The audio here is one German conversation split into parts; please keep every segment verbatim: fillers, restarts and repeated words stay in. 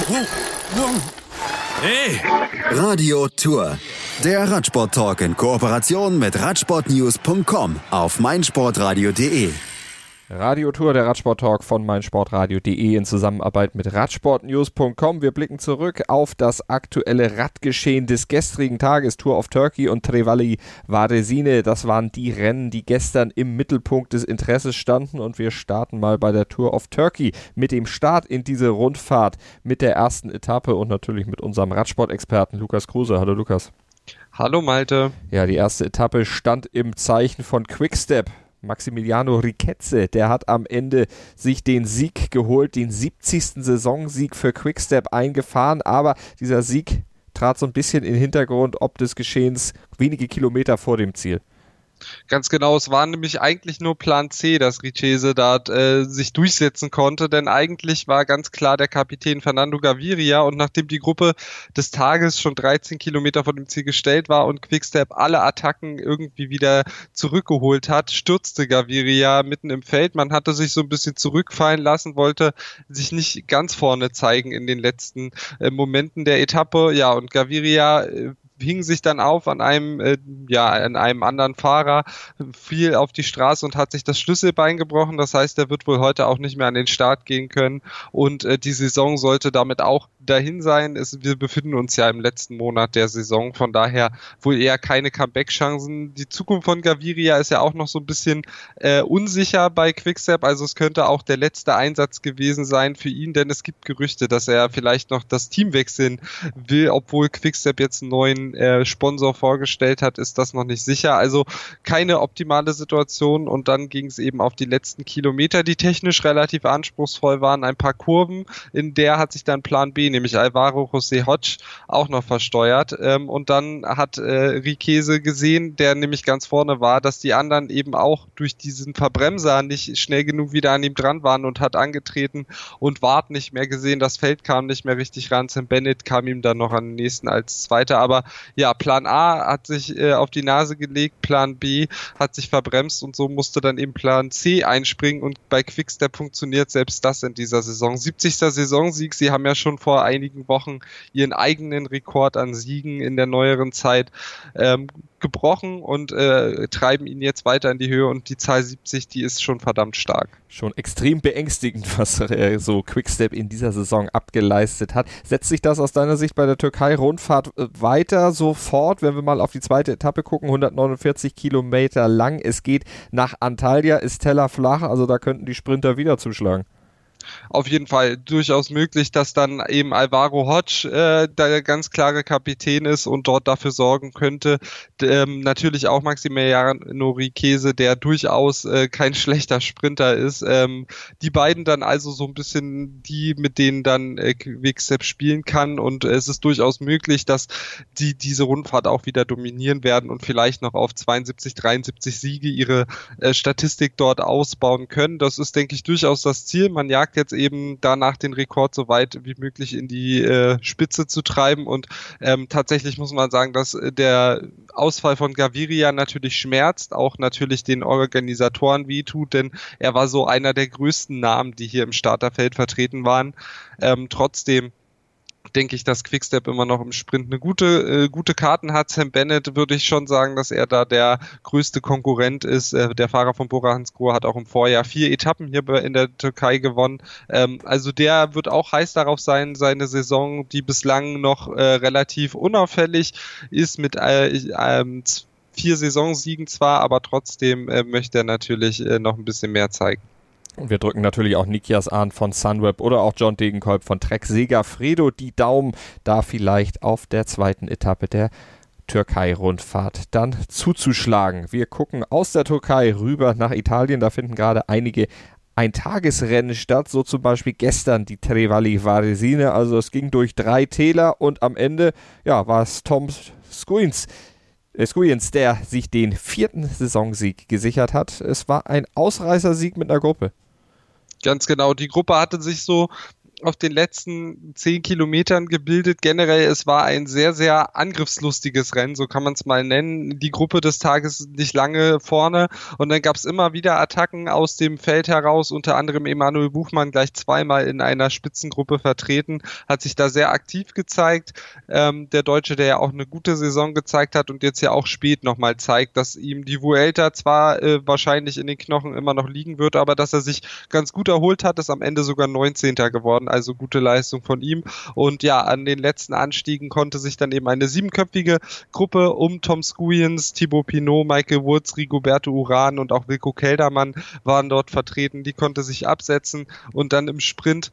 Hey! Radio Tour. Der Radsport-Talk in Kooperation mit radsportnews punkt com auf meinsportradio punkt de. Radio Tour, der Radsport-Talk von meinsportradio punkt de in Zusammenarbeit mit radsportnews punkt com. Wir blicken zurück auf das aktuelle Radgeschehen des gestrigen Tages. Tour of Turkey und Trevali Varesine, das waren die Rennen, die gestern im Mittelpunkt des Interesses standen. Und wir starten mal bei der Tour of Turkey mit dem Start in diese Rundfahrt mit der ersten Etappe und natürlich mit unserem Radsport-Experten Lukas Kruse. Hallo Lukas. Hallo Malte. Ja, die erste Etappe stand im Zeichen von Quickstep. Massimiliano Riquezze, der hat am Ende sich den Sieg geholt, den siebzigsten Saisonsieg für Quickstep eingefahren, aber dieser Sieg trat so ein bisschen in den Hintergrund ob des Geschehens wenige Kilometer vor dem Ziel. Ganz genau, es war nämlich eigentlich nur Plan C, dass Riquezze da äh, sich durchsetzen konnte, denn eigentlich war ganz klar der Kapitän Fernando Gaviria und nachdem die Gruppe des Tages schon dreizehn Kilometer vor dem Ziel gestellt war und Quickstep alle Attacken irgendwie wieder zurückgeholt hat, stürzte Gaviria mitten im Feld. Man hatte sich so ein bisschen zurückfallen lassen, wollte sich nicht ganz vorne zeigen in den letzten äh, Momenten der Etappe. Ja, und Gaviria äh, hing sich dann auf an einem, äh, ja, an einem anderen Fahrer, fiel auf die Straße und hat sich das Schlüsselbein gebrochen. Das heißt, er wird wohl heute auch nicht mehr an den Start gehen können und äh, die Saison sollte damit auch dahin sein. Es, wir befinden uns ja im letzten Monat der Saison, von daher wohl eher keine Comeback-Chancen. Die Zukunft von Gaviria ist ja auch noch so ein bisschen äh, unsicher bei Quickstep, also es könnte auch der letzte Einsatz gewesen sein für ihn, denn es gibt Gerüchte, dass er vielleicht noch das Team wechseln will, obwohl Quickstep jetzt einen neuen äh, Sponsor vorgestellt hat, ist das noch nicht sicher. Also keine optimale Situation und dann ging es eben auf die letzten Kilometer, die technisch relativ anspruchsvoll waren, ein paar Kurven, in der hat sich dann Plan B, nämlich Alvaro José Hodge, auch noch versteuert. Ähm, und dann hat äh, Riquezze gesehen, der nämlich ganz vorne war, dass die anderen eben auch durch diesen Verbremser nicht schnell genug wieder an ihm dran waren und hat angetreten und Ward nicht mehr gesehen. Das Feld kam nicht mehr richtig ran. Sam Bennett kam ihm dann noch an den nächsten als Zweiter. Aber ja, Plan A hat sich äh, auf die Nase gelegt, Plan B hat sich verbremst und so musste dann eben Plan C einspringen und bei Quickstep funktioniert selbst das in dieser Saison. siebzigster Saisonsieg, sie haben ja schon vor einigen Wochen ihren eigenen Rekord an Siegen in der neueren Zeit ähm, gebrochen und äh, treiben ihn jetzt weiter in die Höhe und die Zahl siebzig, die ist schon verdammt stark. Schon extrem beängstigend, was äh, so Quickstep in dieser Saison abgeleistet hat. Setzt sich das aus deiner Sicht bei der Türkei-Rundfahrt äh, weiter sofort, wenn wir mal auf die zweite Etappe gucken, hundertneunundvierzig Kilometer lang, es geht nach Antalya, ist Teller flach, also da könnten die Sprinter wieder zuschlagen. Auf jeden Fall durchaus möglich, dass dann eben Alvaro Hodge äh, der ganz klare Kapitän ist und dort dafür sorgen könnte. Ähm, natürlich auch Massimiliano Riquezze, der durchaus äh, kein schlechter Sprinter ist. Ähm, die beiden dann also so ein bisschen die, mit denen dann äh, Quickstep spielen kann und äh, es ist durchaus möglich, dass die diese Rundfahrt auch wieder dominieren werden und vielleicht noch auf zweiundsiebzig, dreiundsiebzig Siege ihre äh, Statistik dort ausbauen können. Das ist, denke ich, durchaus das Ziel. Man jagt jetzt eben danach den Rekord so weit wie möglich in die äh, Spitze zu treiben und ähm, tatsächlich muss man sagen, dass äh, der Ausfall von Gaviria natürlich schmerzt, auch natürlich den Organisatoren wehtut, denn er war so einer der größten Namen, die hier im Starterfeld vertreten waren. Ähm, trotzdem denke ich, dass Quickstep immer noch im Sprint eine gute äh, gute Karten hat. Sam Bennett würde ich schon sagen, dass er da der größte Konkurrent ist. Äh, der Fahrer von Bora Hansgrohe hat auch im Vorjahr vier Etappen hier in der Türkei gewonnen. Ähm, also der wird auch heiß darauf sein, seine Saison, die bislang noch äh, relativ unauffällig ist, mit äh, äh, vier Saisonsiegen zwar, aber trotzdem äh, möchte er natürlich äh, noch ein bisschen mehr zeigen. Und wir drücken natürlich auch Nikias Arndt von Sunweb oder auch John Degenkolb von Trek Segafredo die Daumen, da vielleicht auf der zweiten Etappe der Türkei-Rundfahrt dann zuzuschlagen. Wir gucken aus der Türkei rüber nach Italien, da finden gerade einige Eintagesrennen statt, so zum Beispiel gestern die Trevali Varesine, also es ging durch drei Täler und am Ende ja, war es Tom Skuins, Skuins, der sich den vierten Saisonsieg gesichert hat. Es war ein Ausreißersieg mit einer Gruppe. Ganz genau, die Gruppe hatte sich so auf den letzten zehn Kilometern gebildet. Generell, es war ein sehr, sehr angriffslustiges Rennen, so kann man es mal nennen. Die Gruppe des Tages nicht lange vorne und dann gab es immer wieder Attacken aus dem Feld heraus, unter anderem Emanuel Buchmann gleich zweimal in einer Spitzengruppe vertreten, hat sich da sehr aktiv gezeigt. Ähm, der Deutsche, der ja auch eine gute Saison gezeigt hat und jetzt ja auch spät nochmal zeigt, dass ihm die Vuelta zwar äh, wahrscheinlich in den Knochen immer noch liegen wird, aber dass er sich ganz gut erholt hat, ist am Ende sogar neunzehnter geworden. Also gute Leistung von ihm. Und ja, an den letzten Anstiegen konnte sich dann eben eine siebenköpfige Gruppe um Tom Skujins, Thibaut Pinot, Michael Woods, Rigoberto Uran und auch Wilco Kelderman waren dort vertreten. Die konnte sich absetzen und dann im Sprint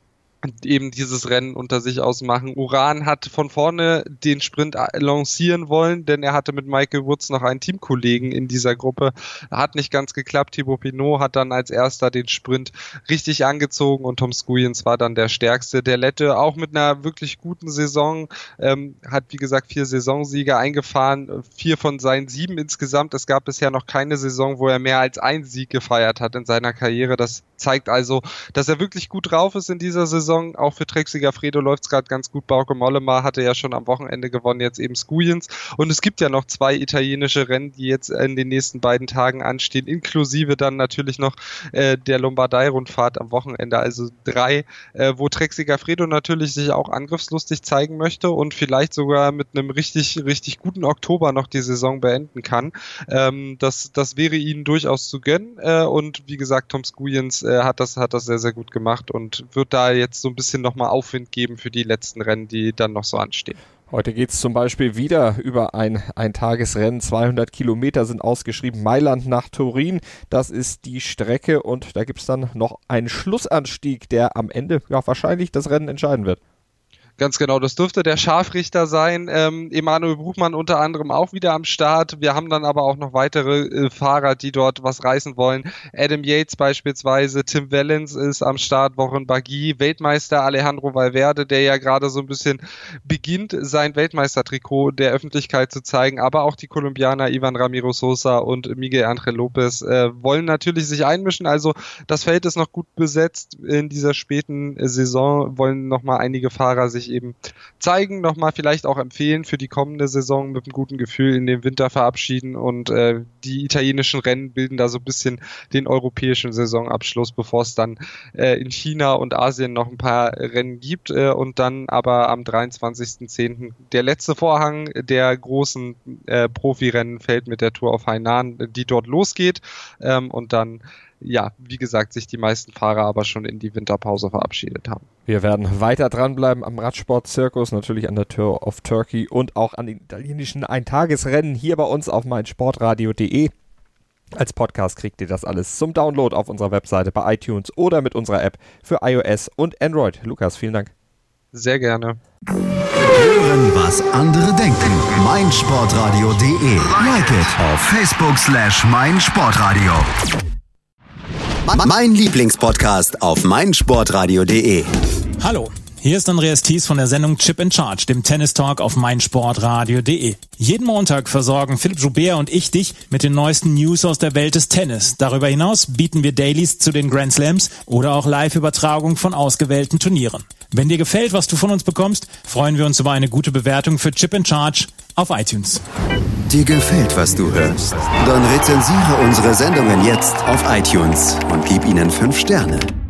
eben dieses Rennen unter sich ausmachen. Uran hat von vorne den Sprint lancieren wollen, denn er hatte mit Michael Woods noch einen Teamkollegen in dieser Gruppe. Hat nicht ganz geklappt. Thibaut Pinot hat dann als erster den Sprint richtig angezogen und Tom Skujins war dann der Stärkste. Der Lette auch mit einer wirklich guten Saison, ähm, hat wie gesagt vier Saisonsiege eingefahren, vier von seinen sieben insgesamt. Es gab bisher noch keine Saison, wo er mehr als einen Sieg gefeiert hat in seiner Karriere. Das zeigt also, dass er wirklich gut drauf ist in dieser Saison. Auch für Trek Segafredo läuft es gerade ganz gut. Bauke Mollema hatte ja schon am Wochenende gewonnen, jetzt eben Skujins. Und es gibt ja noch zwei italienische Rennen, die jetzt in den nächsten beiden Tagen anstehen, inklusive dann natürlich noch äh, der Lombardei-Rundfahrt am Wochenende, also drei, äh, wo Trek Segafredo natürlich sich auch angriffslustig zeigen möchte und vielleicht sogar mit einem richtig, richtig guten Oktober noch die Saison beenden kann. Ähm, das, das wäre ihnen durchaus zu gönnen. Äh, und wie gesagt, Tom Skujins äh, hat das, hat das sehr, sehr gut gemacht und wird da jetzt so ein bisschen nochmal Aufwind geben für die letzten Rennen, die dann noch so anstehen. Heute geht es zum Beispiel wieder über ein, ein Tagesrennen. zweihundert Kilometer sind ausgeschrieben. Mailand nach Turin, das ist die Strecke und da gibt es dann noch einen Schlussanstieg, der am Ende ja, wahrscheinlich das Rennen entscheiden wird. Ganz genau, das dürfte der Scharfrichter sein. Ähm, Emanuel Buchmann unter anderem auch wieder am Start. Wir haben dann aber auch noch weitere äh, Fahrer, die dort was reißen wollen. Adam Yates beispielsweise, Tim Wellens ist am Start, Warren Barguil, Weltmeister Alejandro Valverde, der ja gerade so ein bisschen beginnt, sein Weltmeistertrikot der Öffentlichkeit zu zeigen. Aber auch die Kolumbianer Ivan Ramiro Sosa und Miguel Angel Lopez äh, wollen natürlich sich einmischen. Also das Feld ist noch gut besetzt in dieser späten äh, Saison, wollen nochmal einige Fahrer sich eben zeigen, nochmal vielleicht auch empfehlen für die kommende Saison mit einem guten Gefühl in den Winter verabschieden und äh, die italienischen Rennen bilden da so ein bisschen den europäischen Saisonabschluss, bevor es dann äh, in China und Asien noch ein paar Rennen gibt äh, und dann aber am dreiundzwanzigsten zehnten der letzte Vorhang der großen äh, Profirennen fällt mit der Tour of Hainan, die dort losgeht ähm, und dann ja, wie gesagt, sich die meisten Fahrer aber schon in die Winterpause verabschiedet haben. Wir werden weiter dranbleiben am Radsport-Zirkus, natürlich an der Tour of Turkey und auch an den italienischen Eintagesrennen hier bei uns auf meinsportradio punkt de. Als Podcast kriegt ihr das alles zum Download auf unserer Webseite bei iTunes oder mit unserer App für iOS und Android. Lukas, vielen Dank. Sehr gerne. Hören, was andere denken. meinsportradio punkt de. Like it auf Facebook slash meinsportradio. Mein Lieblingspodcast auf meinsportradio punkt de. Hallo, hier ist Andreas Thies von der Sendung Chip in Charge, dem Tennis-Talk auf meinsportradio punkt de. Jeden Montag versorgen Philipp Joubert und ich dich mit den neuesten News aus der Welt des Tennis. Darüber hinaus bieten wir Dailies zu den Grand Slams oder auch Live-Übertragung von ausgewählten Turnieren. Wenn dir gefällt, was du von uns bekommst, freuen wir uns über eine gute Bewertung für Chip in Charge auf iTunes. Dir gefällt, was du hörst? Dann rezensiere unsere Sendungen jetzt auf iTunes und gib ihnen fünf Sterne.